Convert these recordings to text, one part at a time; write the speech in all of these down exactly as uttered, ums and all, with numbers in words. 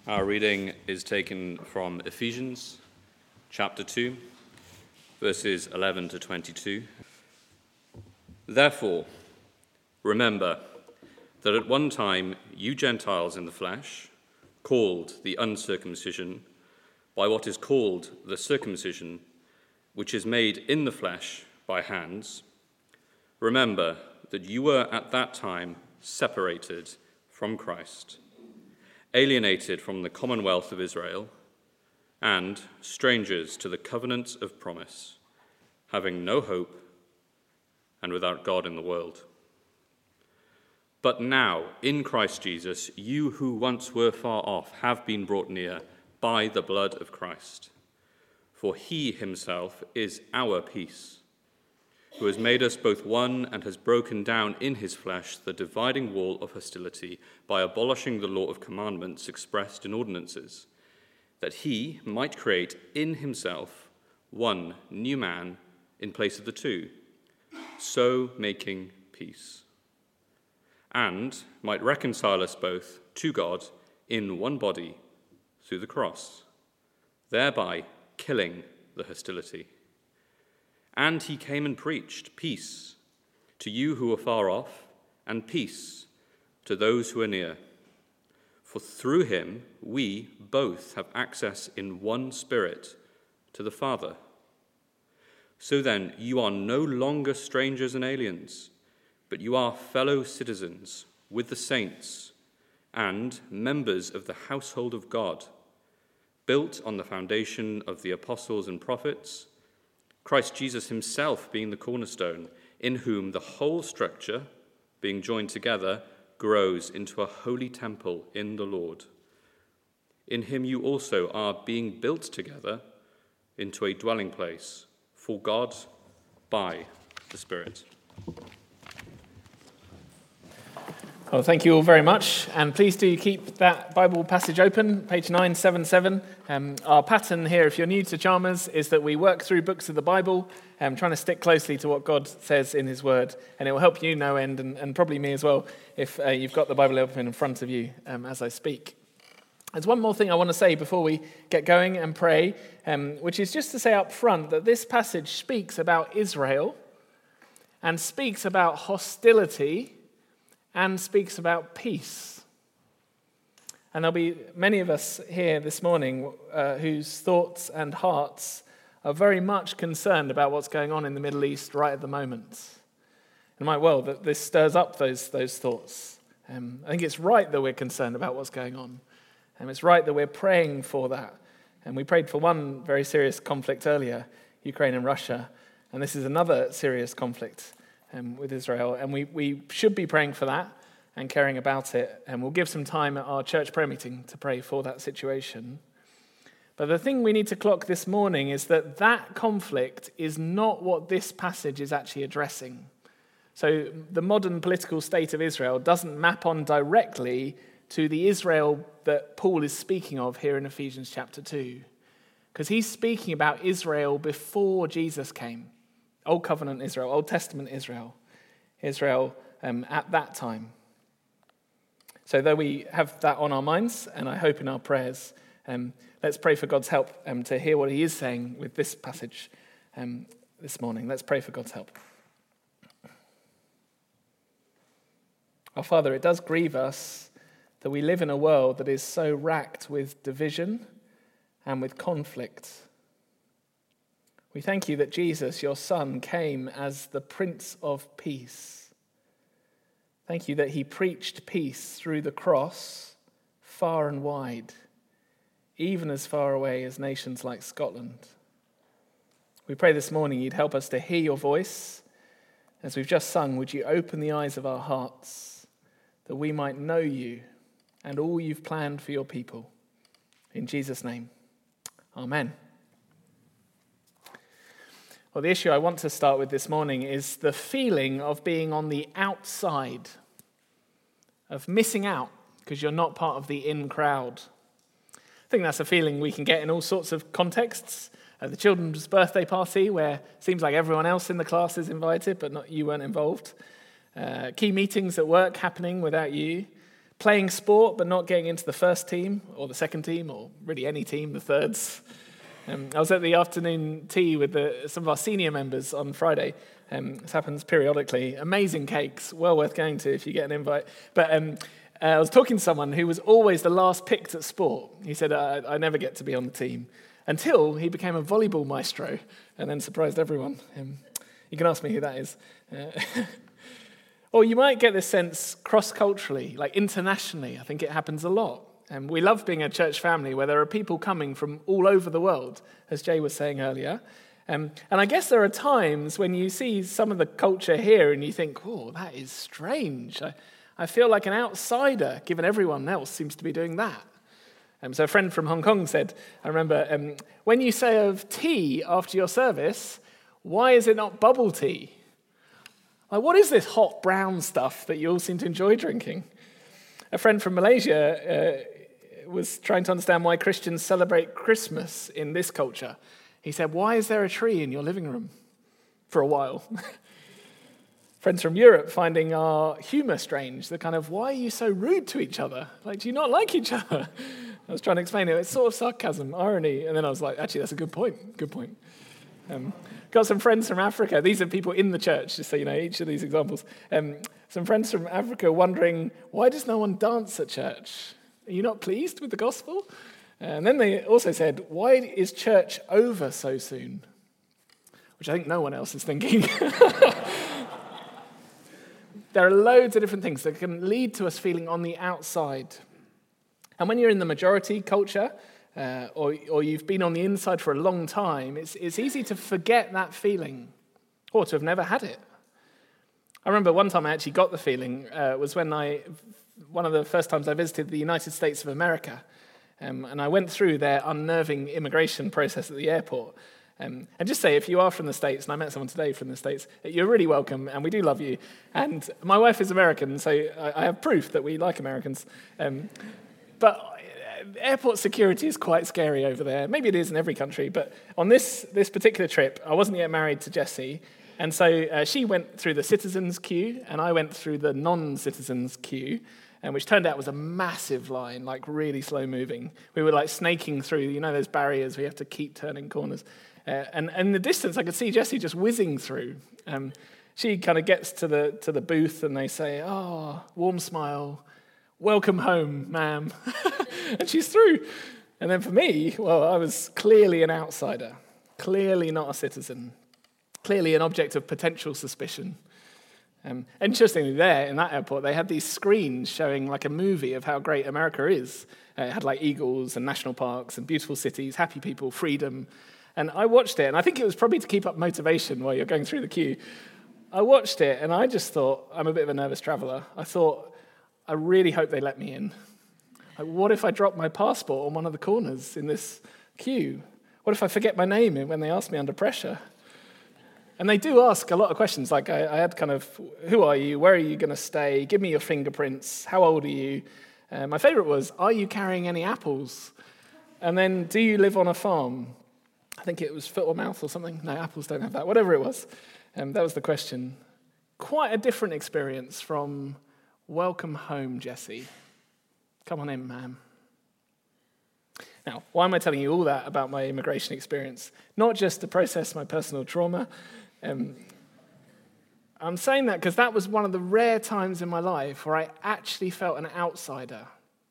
Our reading is taken from Ephesians chapter two, verses eleven to twenty-two. Therefore, remember that at one time you Gentiles in the flesh, called the uncircumcision by what is called the circumcision, which is made in the flesh by hands, remember that you were at that time separated from Christ, alienated from the commonwealth of Israel, and strangers to the covenant of promise, having no hope and without God in the world. But now, in Christ Jesus, you who once were far off have been brought near by the blood of Christ. For he himself is our peace, who has made us both one and has broken down in his flesh the dividing wall of hostility by abolishing the law of commandments expressed in ordinances, that he might create in himself one new man in place of the two, so making peace, and might reconcile us both to God in one body through the cross, thereby killing the hostility. And he came and preached peace to you who are far off, and peace to those who are near. For through him we both have access in one Spirit to the Father. So then you are no longer strangers and aliens, but you are fellow citizens with the saints and members of the household of God, built on the foundation of the apostles and prophets, Christ Jesus himself being the cornerstone, in whom the whole structure, being joined together, grows into a holy temple in the Lord. In him you also are being built together into a dwelling place for God by the Spirit. Well, thank you all very much, and please do keep that Bible passage open, page nine seventy-seven. Um, our pattern here, if you're new to Chalmers, is that we work through books of the Bible, um, trying to stick closely to what God says in his word, and it will help you no end, and, and probably me as well, if uh, you've got the Bible open in front of you um, as I speak. There's one more thing I want to say before we get going and pray, um, which is just to say up front that this passage speaks about Israel and speaks about hostility and speaks about peace. And there'll be many of us here this morning uh, whose thoughts and hearts are very much concerned about what's going on in the Middle East right at the moment. It might well that this stirs up those, those thoughts. Um, I think it's right that we're concerned about what's going on. And it's right that we're praying for that. And we prayed for one very serious conflict earlier, Ukraine and Russia. And this is another serious conflict Um, with Israel, and we, we should be praying for that and caring about it, and we'll give some time at our church prayer meeting to pray for that situation. But the thing we need to clock this morning is that that conflict is not what this passage is actually addressing. So the modern political state of Israel doesn't map on directly to the Israel that Paul is speaking of here in Ephesians chapter two, because he's speaking about Israel before Jesus came. Old Covenant Israel, Old Testament Israel, Israel um, at that time. So though we have that on our minds, and I hope in our prayers, um, let's pray for God's help um, to hear what he is saying with this passage um, this morning. Let's pray for God's help. Our Father, it does grieve us that we live in a world that is so racked with division and with conflict. We thank you that Jesus, your Son, came as the Prince of Peace. Thank you that he preached peace through the cross, far and wide, even as far away as nations like Scotland. We pray this morning you'd help us to hear your voice. As we've just sung, would you open the eyes of our hearts that we might know you and all you've planned for your people. In Jesus' name, amen. Well, the issue I want to start with this morning is the feeling of being on the outside, of missing out because you're not part of the in crowd. I think that's a feeling we can get in all sorts of contexts. At the children's birthday party, where it seems like everyone else in the class is invited, but not you weren't involved. Uh, key meetings at work happening without you. playing sport but not getting into the first team or the second team or really any team, the thirds. Um, I was at the afternoon tea with the, some of our senior members on Friday. Um, this happens periodically. Amazing cakes, well worth going to if you get an invite. But um, uh, I was talking to someone who was always the last picked at sport. He said, I, I never get to be on the team, until he became a volleyball maestro and then surprised everyone. Um, you can ask me who that is. Uh, or you might get this sense cross-culturally, like internationally. I think it happens a lot. And we love being a church family where there are people coming from all over the world, as Jay was saying earlier. Um, and I guess there are times when you see some of the culture here and you think, oh, that is strange. I, I feel like an outsider, given everyone else seems to be doing that. Um, so a friend from Hong Kong said, I remember, um, when you say of tea after your service, why is it not bubble tea? Like, what is this hot brown stuff that you all seem to enjoy drinking? A friend from Malaysia uh, was trying to understand why Christians celebrate Christmas in this culture. He said, why is there a tree in your living room? For a while. Friends from Europe finding our humour strange. They're kind of, why are you so rude to each other? Like, do you not like each other? I was trying to explain it. It's sort of sarcasm, irony. And then I was like, actually, that's a good point. Good point. Um, got some friends from Africa. These are people in the church, just so you know, each of these examples. Um, some friends from Africa wondering, why does no one dance at church? Are you not pleased with the gospel? And then they also said, why is church over so soon? Which I think no one else is thinking. There are loads of different things that can lead to us feeling on the outside. And when you're in the majority culture, uh, or, or you've been on the inside for a long time, it's, it's easy to forget that feeling, or to have never had it. I remember one time I actually got the feeling, uh, was when I, one of the first times I visited the United States of America. Um, and I went through their unnerving immigration process at the airport. Um, and just say, if you are from the States, and I met someone today from the States, you're really welcome, and we do love you. And my wife is American, so I, I have proof that we like Americans. Um, but airport security is quite scary over there. Maybe it is in every country, but on this, this particular trip, I wasn't yet married to Jessie, and so uh, she went through the citizens queue, and I went through the non-citizens queue, and which turned out was a massive line, like really slow moving. We were like snaking through, you know, those barriers where you have to keep turning corners. Uh, and, and in the distance, I could see Jessie just whizzing through. Um, she kind of gets to the to the booth, and they say, "Oh, warm smile, welcome home, ma'am," and she's through. And then for me, well, I was clearly an outsider, clearly not a citizen, clearly an object of potential suspicion. Um, interestingly, there in that airport, they had these screens showing like a movie of how great America is. Uh, it had like eagles and national parks and beautiful cities, happy people, freedom. And I watched it, and I think it was probably to keep up motivation while you're going through the queue. I watched it, and I just thought, I'm a bit of a nervous traveller. I thought, I really hope they let me in. Like, what if I drop my passport on one of the corners in this queue? What if I forget my name when they ask me under pressure? And they do ask a lot of questions, like I, I had kind of, who are you? Where are you going to stay? Give me your fingerprints. How old are you? Uh, my favourite was, are you carrying any apples? And then, do you live on a farm? I think it was foot or mouth or something. No, apples don't have that. Whatever it was. Um, that was the question. Quite a different experience from, welcome home, Jessie. Come on in, ma'am. Now, why am I telling you all that about my immigration experience? Not just to process my personal trauma. Um, I'm saying that because that was one of the rare times in my life where I actually felt an outsider.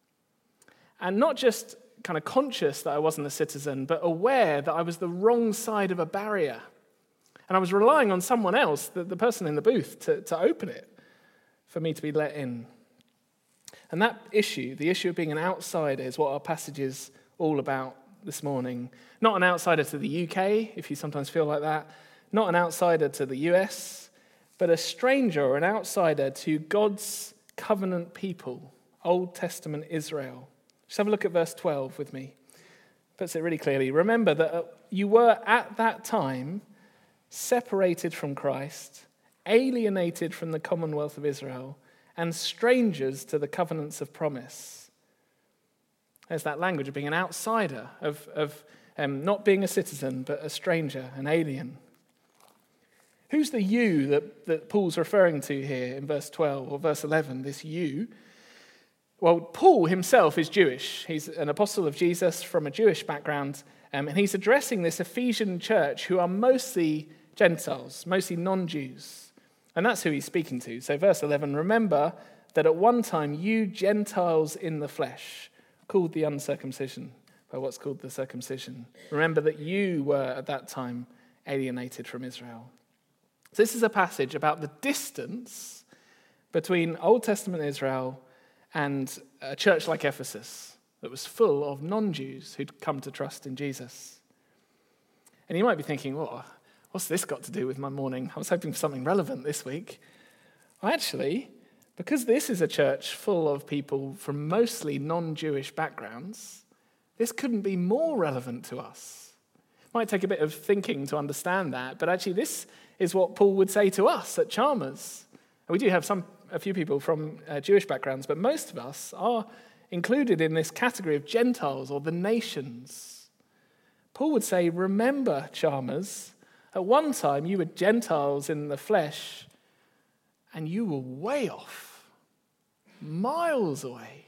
And not just kind of conscious that I wasn't a citizen, but aware that I was the wrong side of a barrier. And I was relying on someone else, the, the person in the booth, to, to open it for me to be let in. And that issue, the issue of being an outsider, is what our passage is all about this morning. Not an outsider to the U K, if you sometimes feel like that. Not an outsider to the U S, but a stranger or an outsider to God's covenant people, Old Testament Israel. Just have a look at verse twelve with me. It puts it really clearly. Remember that you were at that time separated from Christ, alienated from the commonwealth of Israel, and strangers to the covenants of promise. There's that language of being an outsider, of, of um, not being a citizen, but a stranger, an alien. Who's the you that, that Paul's referring to here in verse twelve or verse eleven, this you? Well, Paul himself is Jewish. He's an apostle of Jesus from a Jewish background, um, and he's addressing this Ephesian church who are mostly Gentiles, mostly non-Jews. And that's who he's speaking to. So verse eleven, remember that at one time you Gentiles in the flesh, called the uncircumcision by what's called the circumcision. Remember that you were at that time alienated from Israel. So this is a passage about the distance between Old Testament Israel and a church like Ephesus that was full of non-Jews who'd come to trust in Jesus. And you might be thinking, well, what's this got to do with my morning? I was hoping for something relevant this week. Well, actually, because this is a church full of people from mostly non-Jewish backgrounds, this couldn't be more relevant to us. It might take a bit of thinking to understand that, but actually this is what Paul would say to us at Chalmers. And we do have some, a few people from uh, Jewish backgrounds, but most of us are included in this category of Gentiles or the nations. Paul would say, remember, Chalmers, at one time you were Gentiles in the flesh, and you were way off, miles away.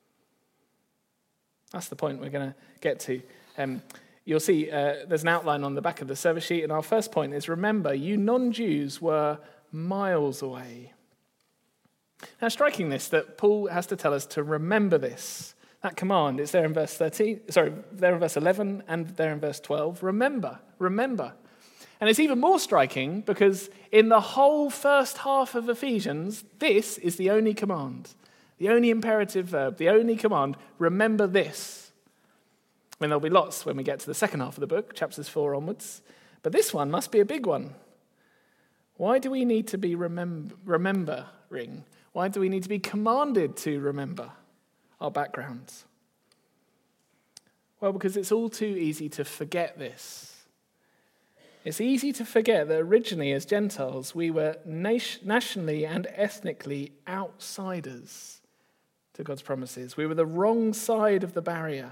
That's the point we're going to get to. Um, you'll see uh, there's an outline on the back of the service sheet, and our first point is, remember, you non-Jews were miles away. Now, striking this, that Paul has to tell us to remember this. That command, it's there in verse thirteen, sorry, there in verse eleven and there in verse twelve. Remember, remember. And it's even more striking because in the whole first half of Ephesians, this is the only command, the only imperative verb, the only command, remember this. I mean, there'll be lots when we get to the second half of the book, chapters four onwards, but this one must be a big one. Why do we need to be remember, remembering? Why do we need to be commanded to remember our backgrounds? Well, because it's all too easy to forget this. It's easy to forget that originally as Gentiles, we were nation, nationally and ethnically outsiders to God's promises. We were the wrong side of the barrier.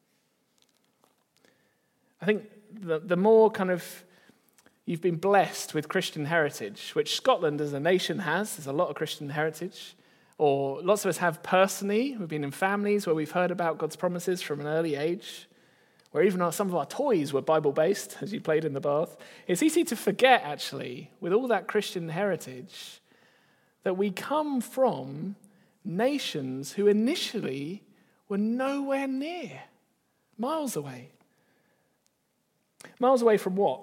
I think the, the more kind of you've been blessed with Christian heritage, which Scotland as a nation has, there's a lot of Christian heritage, or lots of us have personally. We've been in families where we've heard about God's promises from an early age, where even some of our toys were Bible-based, as you played in the bath. It's easy to forget, actually, with all that Christian heritage, that we come from nations who initially were nowhere near, miles away. Miles away from what?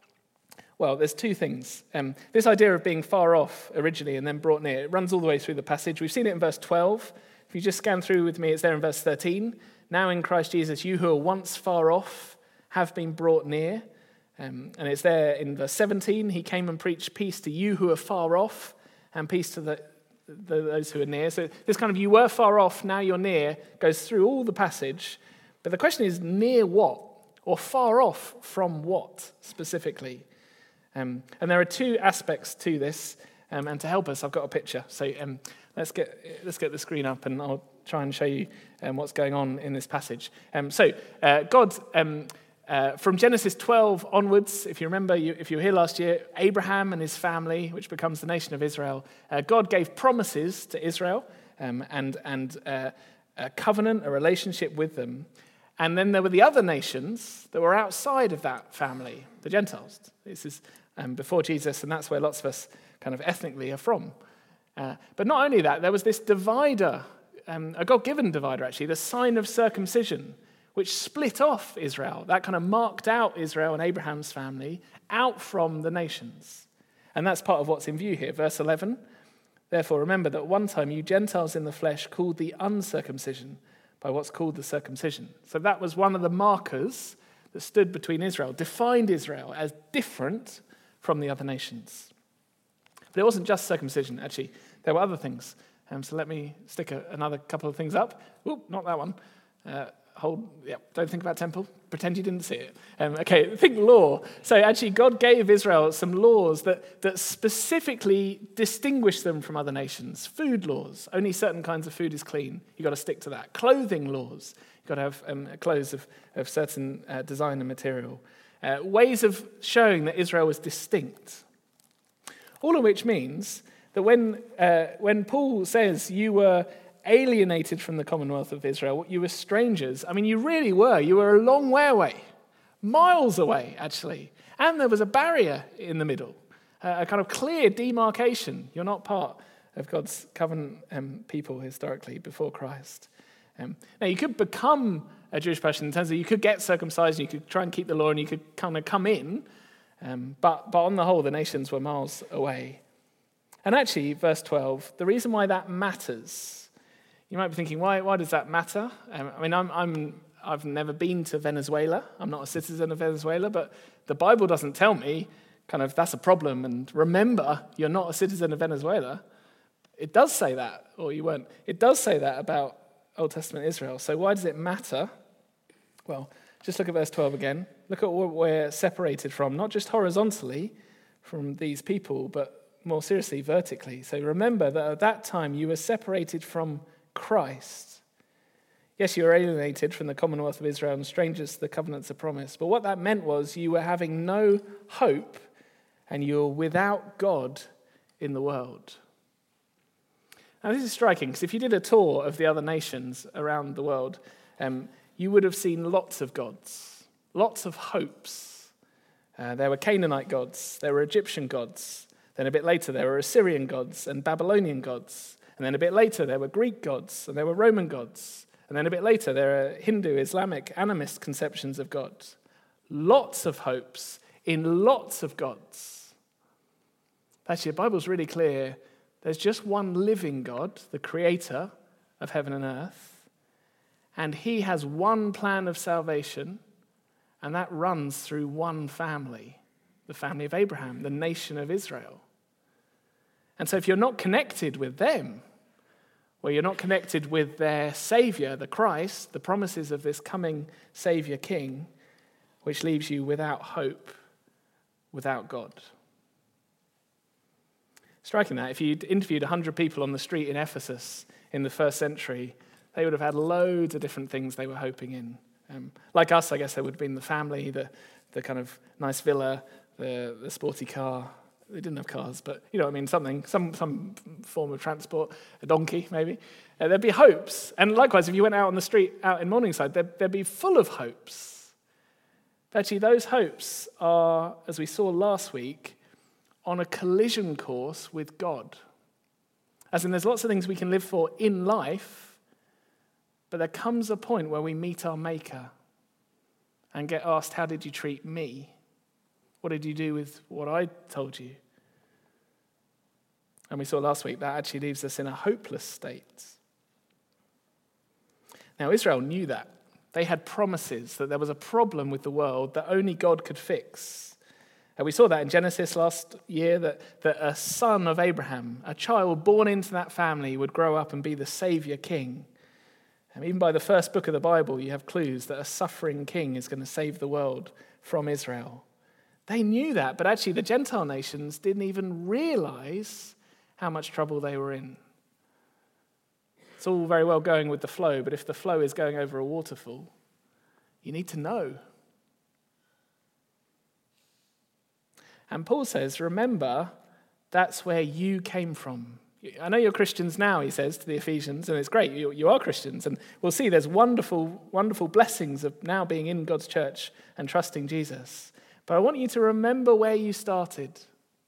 Well, there's two things. Um, this idea of being far off originally and then brought near, it runs all the way through the passage. We've seen it in verse twelve. If you just scan through with me, it's there in verse thirteen. Now in Christ Jesus, you who are once far off have been brought near. Um, and it's there in verse seventeen. He came and preached peace to you who are far off and peace to the, the, those who are near. So this kind of you were far off, now you're near, goes through all the passage. But the question is, near what? Or far off from what specifically? Um, and there are two aspects to this. Um, and to help us, I've got a picture. So um, let's get let's get the screen up and I'll try and show you um, what's going on in this passage. Um, so uh, God, um, uh, from Genesis twelve onwards, if you remember, you, if you were here last year, Abraham and his family, which becomes the nation of Israel, uh, God gave promises to Israel um, and, and uh, a covenant, a relationship with them. And then there were the other nations that were outside of that family, the Gentiles. This is um, before Jesus, and that's where lots of us kind of ethnically are from. Uh, but not only that, there was this divider, um, a God-given divider actually, the sign of circumcision, which split off Israel. That kind of marked out Israel and Abraham's family out from the nations. And that's part of what's in view here. Verse eleven, therefore remember that one time you Gentiles in the flesh called the uncircumcision by what's called the circumcision. So that was one of the markers that stood between Israel, defined Israel as different from the other nations. But it wasn't just circumcision, actually. There were other things. Um, so let me stick a, another couple of things up. Oop, not that one. Uh, hold, yeah, don't think about temple. Pretend you didn't see it. Um, okay, think law. So actually God gave Israel some laws that, that specifically distinguish them from other nations. Food laws. Only certain kinds of food is clean. You've got to stick to that. Clothing laws. You've got to have um, clothes of, of certain uh, design and material. Uh, ways of showing that Israel was distinct. All of which means that when uh, when Paul says you were alienated from the commonwealth of Israel. You were strangers. I mean, you really were. You were a long way away, miles away, actually. And there was a barrier in the middle, a kind of clear demarcation. You're not part of God's covenant um, people historically before Christ. Um, now, you could become a Jewish person in terms of you could get circumcised, you could try and keep the law, and you could kind of come in. Um, but, but on the whole, the nations were miles away. And actually, verse twelve, the reason why that matters, you might be thinking, why, why does that matter? Um, I mean, I'm, I'm, I've never been to Venezuela. I'm not a citizen of Venezuela, but the Bible doesn't tell me kind of that's a problem. And remember, you're not a citizen of Venezuela. It does say that, or you weren't. It does say that about Old Testament Israel. So why does it matter? Well, just look at verse twelve again. Look at what we're separated from, not just horizontally from these people, but more seriously, vertically. So remember that at that time you were separated from Christ. Yes, you were alienated from the commonwealth of Israel and strangers to the covenants of promise. But what that meant was you were having no hope and you were without God in the world. Now this is striking because if you did a tour of the other nations around the world, um, you would have seen lots of gods, lots of hopes. Uh, there were Canaanite gods, there were Egyptian gods. Then a bit later, there were Assyrian gods and Babylonian gods. And then a bit later, there were Greek gods and there were Roman gods. And then a bit later, there are Hindu, Islamic, animist conceptions of God. Lots of hopes in lots of gods. Actually, the Bible's really clear. There's just one living God, the creator of heaven and earth. And he has one plan of salvation, and that runs through one family, the family of Abraham, the nation of Israel. And so if you're not connected with them, well, you're not connected with their Savior, the Christ, the promises of this coming Savior King, which leaves you without hope, without God. Striking that, if you'd interviewed one hundred people on the street in Ephesus in the first century, they would have had loads of different things they were hoping in. Um, like us, I guess there would have been the family, the, the kind of nice villa, the, the sporty car. They didn't have cars, but, you know what I mean, something, some some form of transport, a donkey maybe. Uh, there'd be hopes. And likewise, if you went out on the street out in Morningside, there'd, there'd be full of hopes. But actually, those hopes are, as we saw last week, on a collision course with God. As in, there's lots of things we can live for in life, but there comes a point where we meet our Maker and get asked, how did you treat me? What did you do with what I told you? And we saw last week that actually leaves us in a hopeless state. Now, Israel knew that. They had promises that there was a problem with the world that only God could fix. And we saw that in Genesis last year, that, that a son of Abraham, a child born into that family, would grow up and be the Savior King. And even by the first book of the Bible, you have clues that a suffering king is going to save the world from Israel. They knew that, but actually the Gentile nations didn't even realize how much trouble they were in. It's all very well going with the flow, but if the flow is going over a waterfall, you need to know. And Paul says, remember, that's where you came from. I know you're Christians now, he says to the Ephesians, and it's great, you, you are Christians. And we'll see there's wonderful, wonderful blessings of now being in God's church and trusting Jesus. But I want you to remember where you started.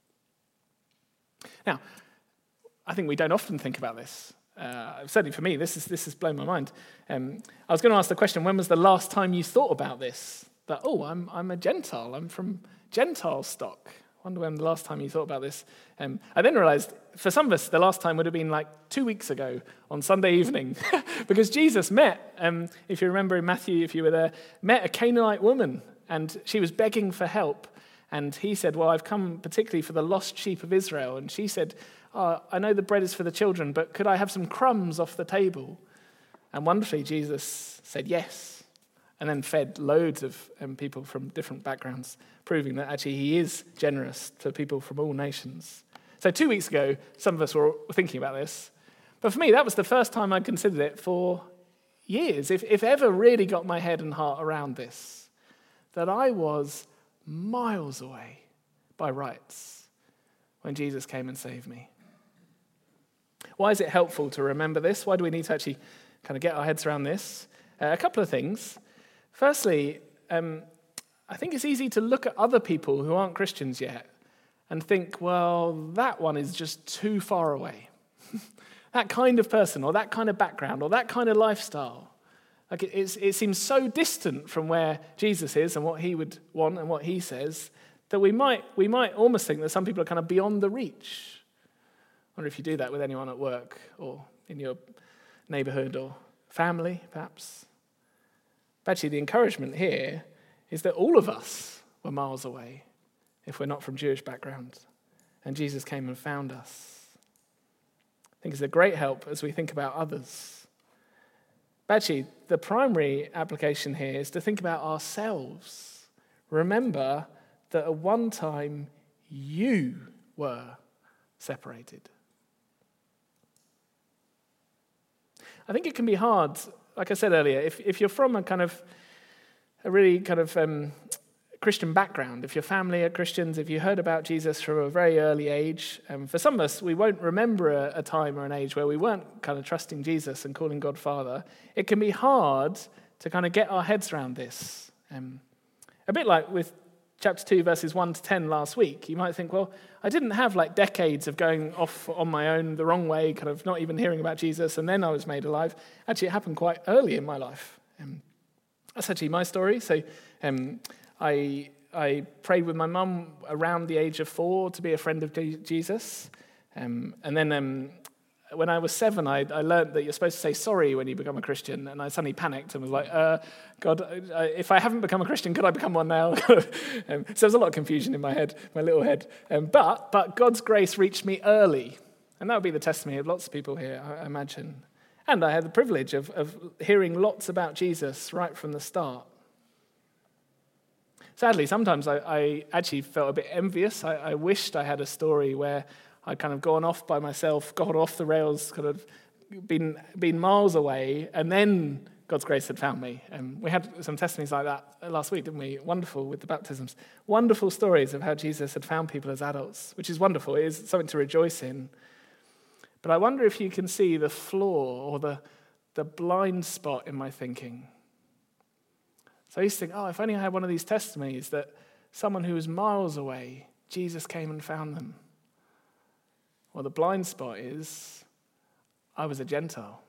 Now, I think we don't often think about this. Uh, certainly for me, this is this has blown my mind. Um, I was going to ask the question, when was the last time you thought about this? That, oh, I'm I'm a Gentile. I'm from Gentile stock. I wonder when the last time you thought about this. Um, I then realized, for some of us, the last time would have been like two weeks ago on Sunday evening. Because Jesus met, um, if you remember in Matthew, if you were there, met a Canaanite woman. And she was begging for help. And he said, well, I've come particularly for the lost sheep of Israel. And she said, oh, I know the bread is for the children, but could I have some crumbs off the table? And wonderfully, Jesus said yes. And then fed loads of um, people from different backgrounds, proving that actually he is generous to people from all nations. So two weeks ago, some of us were thinking about this. But for me, that was the first time I considered it for years, if, if ever really got my head and heart around this. That I was miles away by rights when Jesus came and saved me. Why is it helpful to remember this? Why do we need to actually kind of get our heads around this? Uh, a couple of things. Firstly, um, I think it's easy to look at other people who aren't Christians yet and think, well, that one is just too far away. That kind of person or that kind of background or that kind of lifestyle. Like it, it's, it seems so distant from where Jesus is and what he would want and what he says that we might we might almost think that some people are kind of beyond the reach. I wonder if you do that with anyone at work or in your neighborhood or family, perhaps. But actually, the encouragement here is that all of us were miles away if we're not from Jewish background, and Jesus came and found us. I think it's a great help as we think about others. But actually, the primary application here is to think about ourselves. Remember that at one time you were separated. I think it can be hard, like I said earlier, if, if you're from a kind of, a really kind of um, Christian background, if your family are Christians, if you heard about Jesus from a very early age, um, for some of us, we won't remember a, a time or an age where we weren't kind of trusting Jesus and calling God Father. It can be hard to kind of get our heads around this. Um, a bit like with chapter two, verses one to ten last week. You might think, well, I didn't have like decades of going off on my own the wrong way, kind of not even hearing about Jesus, and then I was made alive. Actually, it happened quite early in my life. Um, that's actually my story. So um, I I prayed with my mum around the age of four to be a friend of Jesus. Um, and then um, when I was seven, I, I learned that you're supposed to say sorry when you become a Christian. And I suddenly panicked and was like, uh, God, uh, if I haven't become a Christian, could I become one now? um, so there's a lot of confusion in my head, my little head. Um, but but God's grace reached me early. And that would be the testimony of lots of people here, I imagine. And I had the privilege of, of hearing lots about Jesus right from the start. Sadly, sometimes I, I actually felt a bit envious. I, I wished I had a story where I'd kind of gone off by myself, gone off the rails, kind of been been miles away, and then God's grace had found me. And we had some testimonies like that last week, didn't we? Wonderful with the baptisms. Wonderful stories of how Jesus had found people as adults, which is wonderful. It is something to rejoice in. But I wonder if you can see the flaw or the, the blind spot in my thinking. So I used to think, oh, if only I had one of these testimonies that someone who was miles away, Jesus came and found them. Well, the blind spot is I was a Gentile.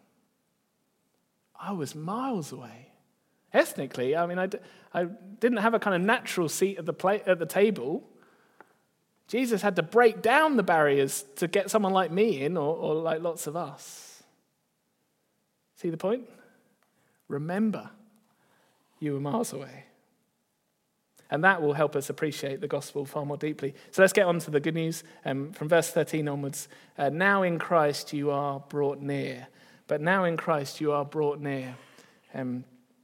I was miles away. Ethnically, I mean, I, d- I didn't have a kind of natural seat at the pla- at the table. Jesus had to break down the barriers to get someone like me in, or, or like lots of us. See the point? Remember, you were miles away. And that will help us appreciate the gospel far more deeply. So let's get on to the good news. Um, from verse thirteen onwards. Uh, now in Christ you are brought near. But now in Christ you are brought near. Um,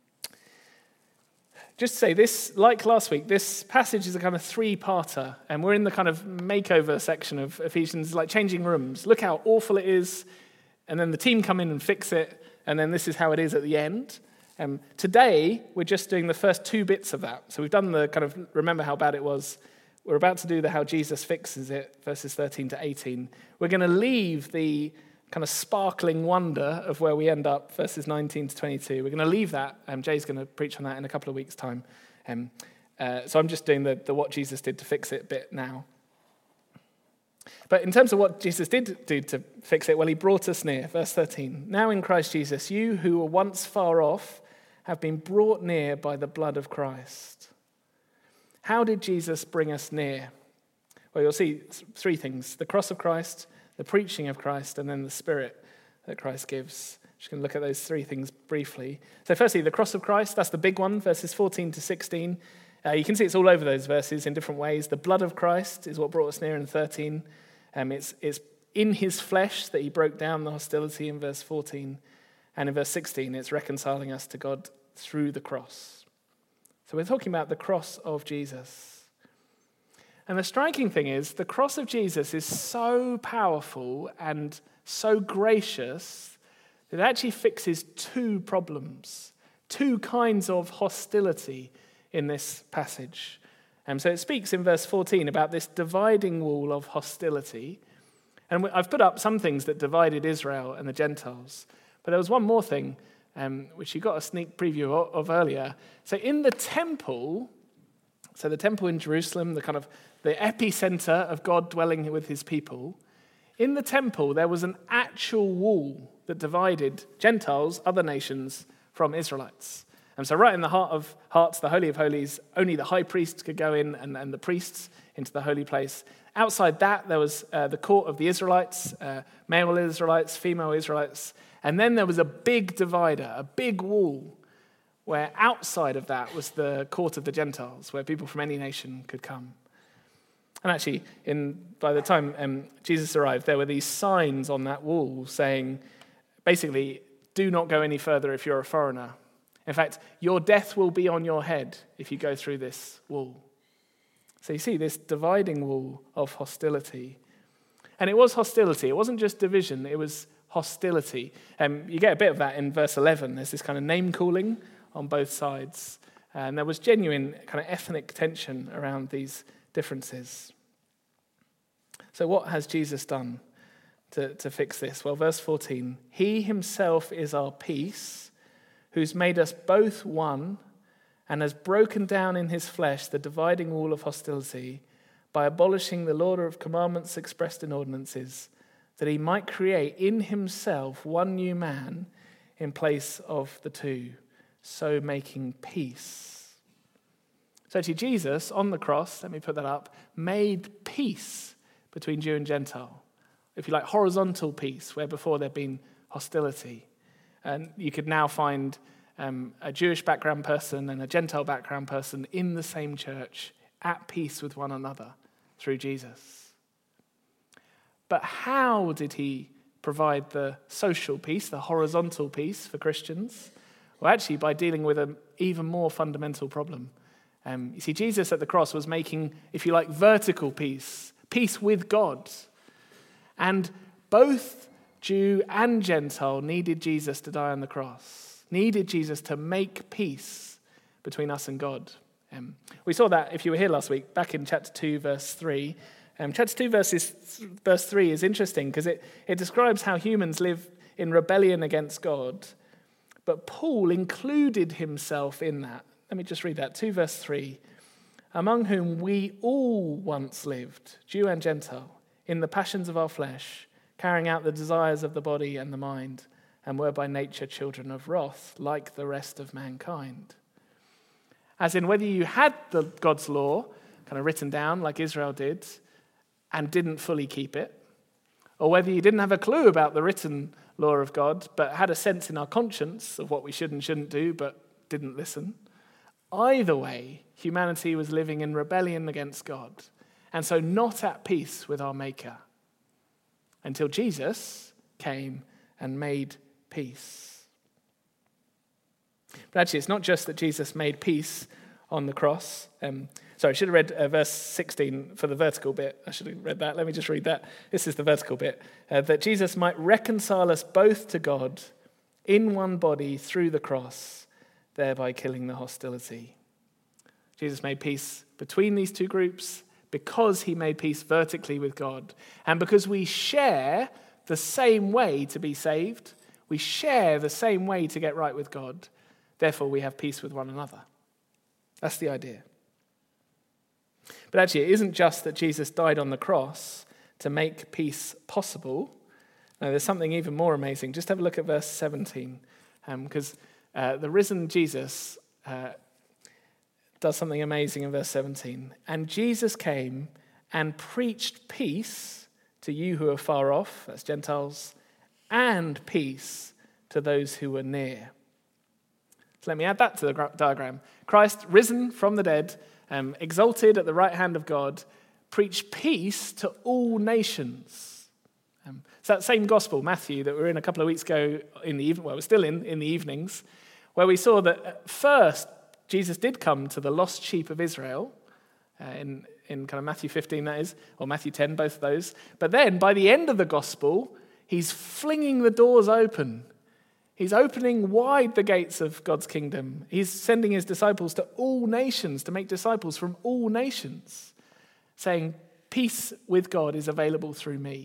just to say this, like last week, this passage is a kind of three-parter. And we're in the kind of makeover section of Ephesians, like changing rooms. Look how awful it is. And then the team come in and fix it. And then this is how it is at the end. Um, today, we're just doing the first two bits of that. So we've done the kind of remember how bad it was. We're about to do the how Jesus fixes it, verses thirteen to eighteen. We're going to leave the kind of sparkling wonder of where we end up, verses nineteen to twenty-two. We're going to leave that. Um, Jay's going to preach on that in a couple of weeks' time. Um, uh, so I'm just doing the, the what Jesus did to fix it bit now. But in terms of what Jesus did do to fix it, well, he brought us near. Verse thirteen. Now in Christ Jesus, you who were once far off have been brought near by the blood of Christ. How did Jesus bring us near? Well, you'll see three things. The cross of Christ, the preaching of Christ, and then the Spirit that Christ gives. Just going to look at those three things briefly. So firstly, the cross of Christ, that's the big one, verses fourteen to sixteen. Uh, you can see it's all over those verses in different ways. The blood of Christ is what brought us near in thirteen. Um, it's, it's in his flesh that he broke down the hostility in verse fourteen. And in verse sixteen, it's reconciling us to God through the cross. So we're talking about the cross of Jesus. And the striking thing is, the cross of Jesus is so powerful and so gracious that it actually fixes two problems, two kinds of hostility in this passage. And so it speaks in verse fourteen about this dividing wall of hostility. And I've put up some things that divided Israel and the Gentiles. But there was one more thing, um, which you got a sneak preview of earlier. So in the temple, so the temple in Jerusalem, the kind of the epicenter of God dwelling with his people, in the temple there was an actual wall that divided Gentiles, other nations, from Israelites. And so right in the heart of hearts, the Holy of Holies, only the high priest could go in and, and the priests into the holy place. Outside that, there was uh, the court of the Israelites, uh, male Israelites, female Israelites. And then there was a big divider, a big wall, where outside of that was the court of the Gentiles, where people from any nation could come. And actually, in, by the time um, Jesus arrived, there were these signs on that wall saying, basically, do not go any further if you're a foreigner. In fact, your death will be on your head if you go through this wall. So you see this dividing wall of hostility. And it was hostility. It wasn't just division. It was hostility. Um, you get a bit of that in verse eleven. There's this kind of name-calling on both sides. And there was genuine kind of ethnic tension around these differences. So what has Jesus done to, to fix this? Well, verse fourteen, he himself is our peace, who's made us both one and has broken down in his flesh the dividing wall of hostility by abolishing the law of commandments expressed in ordinances, that he might create in himself one new man in place of the two, so making peace. So actually Jesus, on the cross, let me put that up, made peace between Jew and Gentile. If you like, horizontal peace, where before there'd been hostility. And you could now find um, a Jewish background person and a Gentile background person in the same church, at peace with one another through Jesus. But how did he provide the social peace, the horizontal peace for Christians? Well, actually, by dealing with an even more fundamental problem. Um, you see, Jesus at the cross was making, if you like, vertical peace, peace with God. And both Jew and Gentile needed Jesus to die on the cross, needed Jesus to make peace between us and God. Um, we saw that, if you were here last week, back in chapter two, verse three. Um, chapter two, verses, verse three is interesting because it, it describes how humans live in rebellion against God. But Paul included himself in that. Let me just read that. two, verse three. Among whom we all once lived, Jew and Gentile, in the passions of our flesh, carrying out the desires of the body and the mind, and were by nature children of wrath, like the rest of mankind. As in, whether you had the God's law kind of written down like Israel did and didn't fully keep it, or whether you didn't have a clue about the written law of God but had a sense in our conscience of what we should and shouldn't do but didn't listen, either way, humanity was living in rebellion against God, and so not at peace with our Maker, until Jesus came and made peace. But actually, it's not just that Jesus made peace on the cross. Um, sorry, I should have read uh, verse sixteen for the vertical bit. I should have read that. Let me just read that. This is the vertical bit. Uh, that Jesus might reconcile us both to God in one body through the cross, thereby killing the hostility. Jesus made peace between these two groups because he made peace vertically with God. And because we share the same way to be saved, we share the same way to get right with God, therefore we have peace with one another. That's the idea. But actually, it isn't just that Jesus died on the cross to make peace possible. No, there's something even more amazing. Just have a look at verse seventeen, because um, uh, the risen Jesus uh, does something amazing in verse seventeen. And Jesus came and preached peace to you who are far off, that's Gentiles, and peace to those who were near. So let me add that to the diagram. Christ, risen from the dead, um, exalted at the right hand of God, preached peace to all nations. Um, it's that same gospel, Matthew, that we were in a couple of weeks ago in the evening, well, we're still in, in the evenings, where we saw that at first Jesus did come to the lost sheep of Israel, uh, in, in kind of Matthew fifteen, that is, or Matthew ten, both of those. But then, by the end of the gospel, he's flinging the doors open. He's opening wide the gates of God's kingdom. He's sending his disciples to all nations, to make disciples from all nations, saying, peace with God is available through me.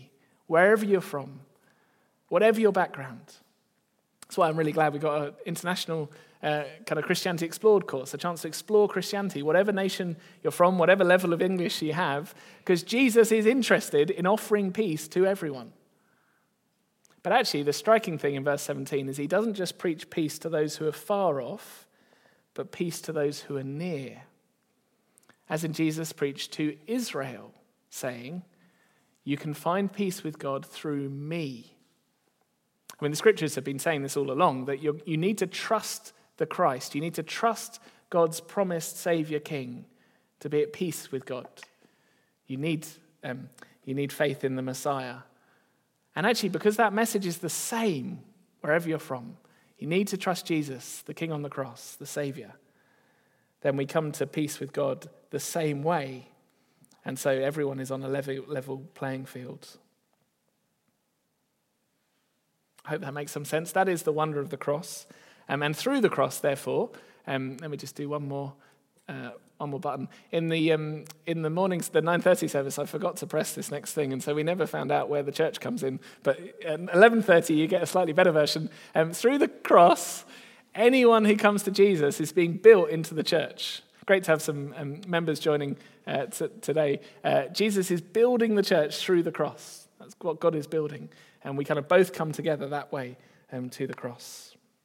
wherever you're from, whatever your background. That's why I'm really glad we got an international uh, kind of Christianity Explored course, a chance to explore Christianity, whatever nation you're from, whatever level of English you have, because Jesus is interested in offering peace to everyone. But actually, the striking thing in verse seventeen is he doesn't just preach peace to those who are far off, but peace to those who are near. As in Jesus preached to Israel, saying, you can find peace with God through me. I mean, the scriptures have been saying this all along, that you you need to trust the Christ. You need to trust God's promised Savior King to be at peace with God. You need, um, you need faith in the Messiah. And actually, because that message is the same wherever you're from, you need to trust Jesus, the King on the cross, the Savior. Then we come to peace with God the same way. And so everyone is on a level, level playing field. I hope that makes some sense. That is the wonder of the cross. Um, and through the cross, therefore, um, let me just do one more uh, one more button. In the um, in the mornings, the nine thirty service, I forgot to press this next thing, and so we never found out where the church comes in. But at eleven thirty, you get a slightly better version. Um, through the cross, anyone who comes to Jesus is being built into the church. Great to have some um, members joining uh, t- today. Uh, Jesus is building the church through the cross. That's what God is building. And we kind of both come together that way um, to the cross.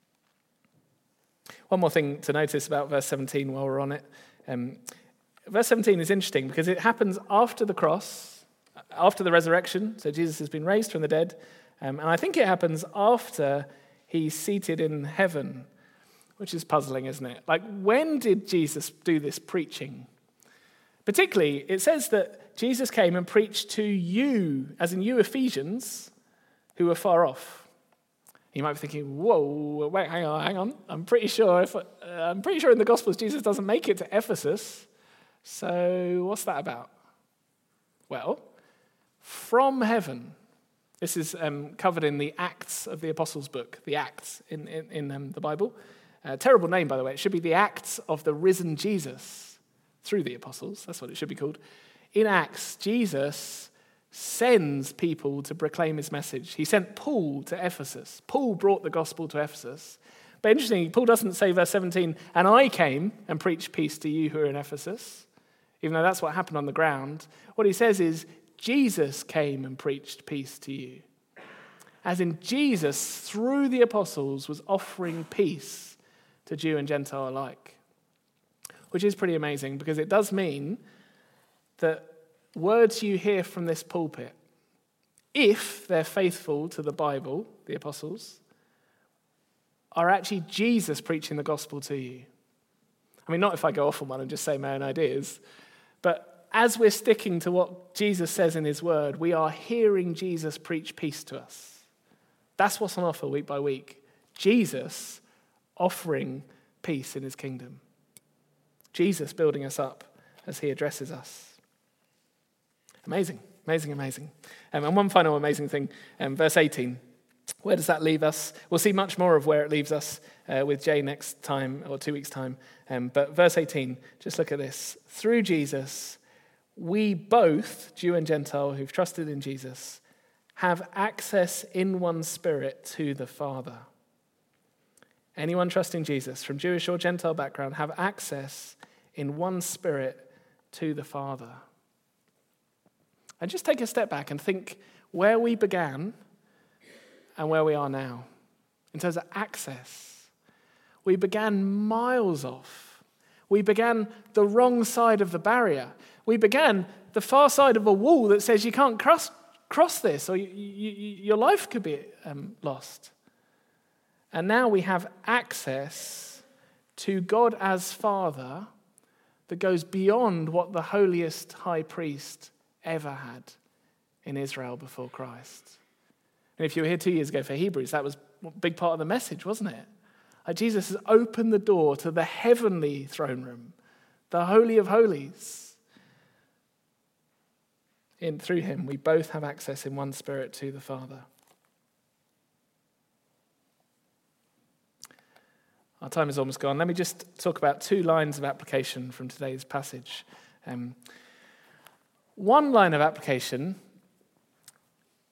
One more thing to notice about verse seventeen while we're on it. Um, verse seventeen is interesting because it happens after the cross, after the resurrection. So Jesus has been raised from the dead. Um, and I think it happens after he's seated in heaven, which is puzzling, isn't it? Like, when did Jesus do this preaching? Particularly, it says that Jesus came and preached to you, as in you Ephesians, who were far off. You might be thinking, whoa, wait, hang on, hang on. I'm pretty sure if uh, I'm pretty sure in the Gospels Jesus doesn't make it to Ephesus. So what's that about? Well, from heaven. This is um, covered in the Acts of the Apostles book, the Acts in, in, in um, the Bible. Uh, terrible name, by the way. It should be the Acts of the risen Jesus through the Apostles. That's what it should be called. In Acts, Jesus sends people to proclaim his message. He sent Paul to Ephesus. Paul brought the gospel to Ephesus. But interestingly, Paul doesn't say, verse seventeen, and I came and preached peace to you who are in Ephesus, even though that's what happened on the ground. What he says is, Jesus came and preached peace to you. As in, Jesus, through the apostles, was offering peace to Jew and Gentile alike. Which is pretty amazing, because it does mean that words you hear from this pulpit, if they're faithful to the Bible, the apostles, are actually Jesus preaching the gospel to you. I mean, not if I go off on one and just say my own ideas, but as we're sticking to what Jesus says in his word, we are hearing Jesus preach peace to us. That's what's on offer week by week. Jesus offering peace in his kingdom. Jesus building us up as he addresses us. Amazing, amazing, amazing. Um, and one final amazing thing, um, verse eighteen. Where does that leave us? We'll see much more of where it leaves us uh, with Jay next time, or two weeks' time. Um, but verse eighteen, just look at this. Through Jesus, we both, Jew and Gentile who've trusted in Jesus, have access in one spirit to the Father. Anyone trusting Jesus, from Jewish or Gentile background, have access in one spirit to the Father. And just take a step back and think where we began and where we are now in terms of access. We began miles off. We began the wrong side of the barrier. We began the far side of a wall that says you can't cross, cross this, or you, you, you, your life could be um, lost. And now we have access to God as Father that goes beyond what the holiest high priest ever had in Israel before Christ. And if you were here two years ago for Hebrews, that was a big part of the message, wasn't it? Like Jesus has opened the door to the heavenly throne room, the Holy of Holies. In through him, we both have access in one spirit to the Father. Our time is almost gone. Let me just talk about two lines of application from today's passage. Um, One line of application,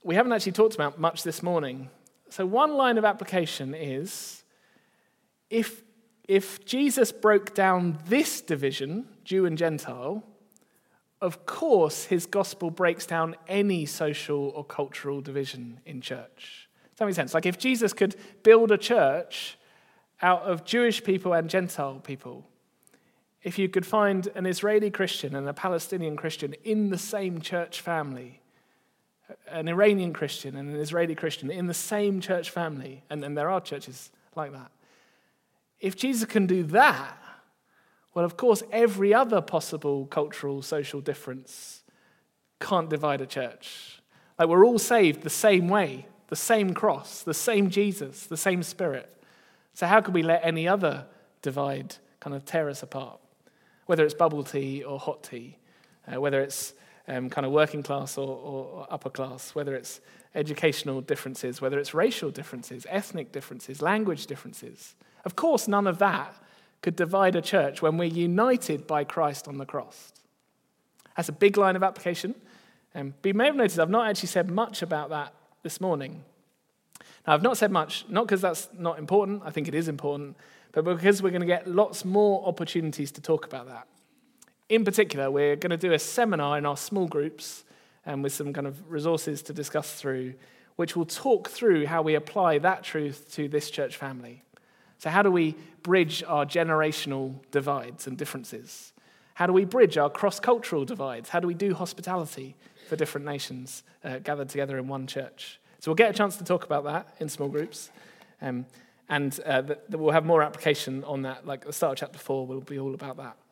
we haven't actually talked about much this morning. So one line of application is, if, if Jesus broke down this division, Jew and Gentile, of course his gospel breaks down any social or cultural division in church. Does that make sense? Like if Jesus could build a church out of Jewish people and Gentile people, if you could find an Israeli Christian and a Palestinian Christian in the same church family, an Iranian Christian and an Israeli Christian in the same church family, and, and there are churches like that. If Jesus can do that, well, of course, every other possible cultural, social difference can't divide a church. Like we're all saved the same way, the same cross, the same Jesus, the same Spirit. So how could we let any other divide kind of tear us apart? Whether it's bubble tea or hot tea, uh, whether it's um, kind of working class or, or upper class, whether it's educational differences, whether it's racial differences, ethnic differences, language differences. Of course, none of that could divide a church when we're united by Christ on the cross. That's a big line of application. Um, but you may have noticed I've not actually said much about that this morning. Now, I've not said much, not because that's not important, I think it is important, but because we're going to get lots more opportunities to talk about that. In particular, we're going to do a seminar in our small groups and with some kind of resources to discuss through, which will talk through how we apply that truth to this church family. So how do we bridge our generational divides and differences? How do we bridge our cross-cultural divides? How do we do hospitality for different nations uh, gathered together in one church? So we'll get a chance to talk about that in small groups. Um, and uh, th- we'll have more application on that. Like the start of chapter four will be all about that.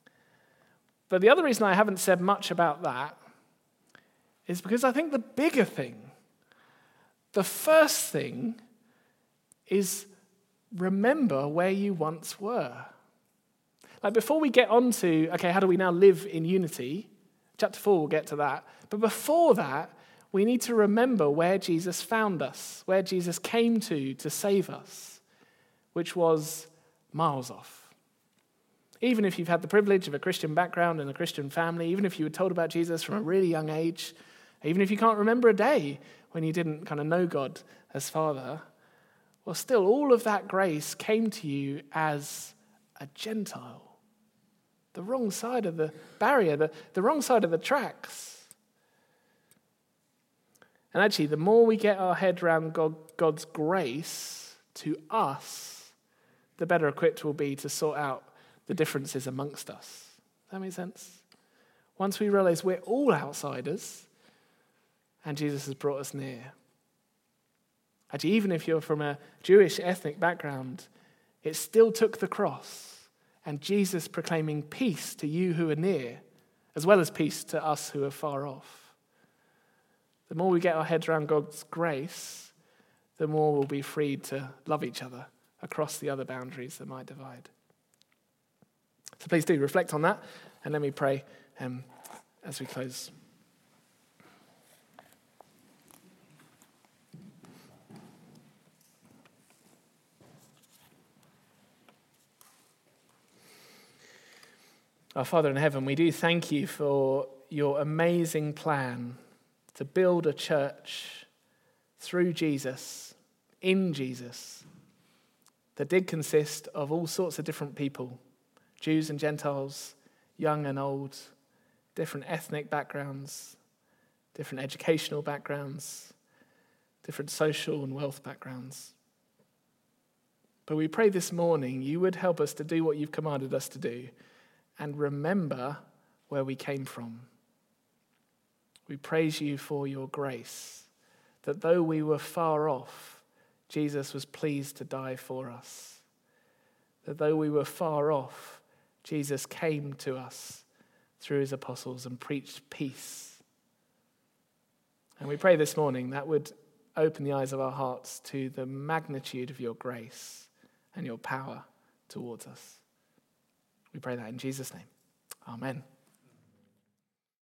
But the other reason I haven't said much about that is because I think the bigger thing, the first thing, is remember where you once were. Like before we get on to, okay, how do we now live in unity? Chapter four, we'll get to that. But before that, we need to remember where Jesus found us, where Jesus came to to save us, which was miles off. Even if you've had the privilege of a Christian background and a Christian family, even if you were told about Jesus from a really young age, even if you can't remember a day when you didn't kind of know God as Father, well, still, all of that grace came to you as a Gentile. The wrong side of the barrier, the, the wrong side of the tracks. And actually, the more we get our head around God, God's grace to us, the better equipped we'll be to sort out the differences amongst us. Does that make sense? Once we realize we're all outsiders and Jesus has brought us near. Actually, even if you're from a Jewish ethnic background, it still took the cross and Jesus proclaiming peace to you who are near, as well as peace to us who are far off. The more we get our heads around God's grace, the more we'll be freed to love each other across the other boundaries that might divide. So please do reflect on that, and let me pray um, as we close. Our Father in heaven, we do thank you for your amazing plan to build a church through Jesus, in Jesus, that did consist of all sorts of different people, Jews and Gentiles, young and old, different ethnic backgrounds, different educational backgrounds, different social and wealth backgrounds. But we pray this morning you would help us to do what you've commanded us to do and remember where we came from. We praise you for your grace, that though we were far off, Jesus was pleased to die for us. That though we were far off, Jesus came to us through his apostles and preached peace. And we pray this morning that would open the eyes of our hearts to the magnitude of your grace and your power towards us. We pray that in Jesus' name. Amen.